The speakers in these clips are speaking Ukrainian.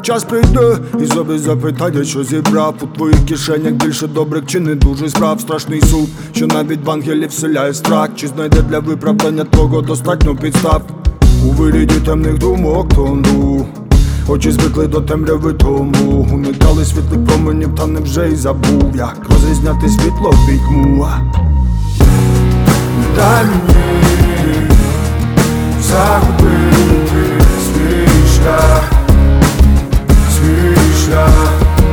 час прийде і собі запитання, що зібрав у твоїх кишенях більше добрих чи не дуже справ. Страшний суд, що навіть в ангелів вселяє страх. Чи знайде для виправдання твого достатньо підстав? У виріді темних думок тону, очі звикли до темряви, тому уникали світлих променів, та невже й забув, як розрізняти світло від тьму. Не дай мені загубити свій шлях, свій шлях.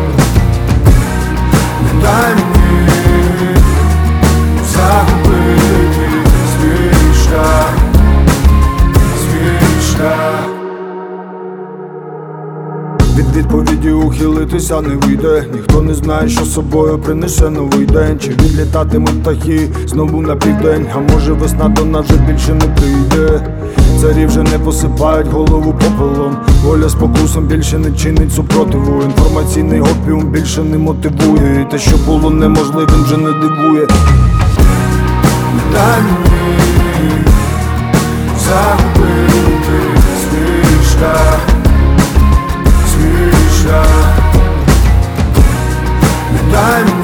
Не дай мені загубити свій шлях, свій шлях. Від відповіді ухилитися не вийде. Ніхто не знає, що собою принесе новий день. Чи відлітатимуть птахи знову на південь? А може весна до нас вже більше не прийде. Царі вже не посипають голову попелом. Воля спокусом більше не чинить супротиву. Інформаційний опіум більше не мотивує. І те, що було неможливим, вже не дивує. Не дай мені загубити свій шлях, свій шлях. Не дай мені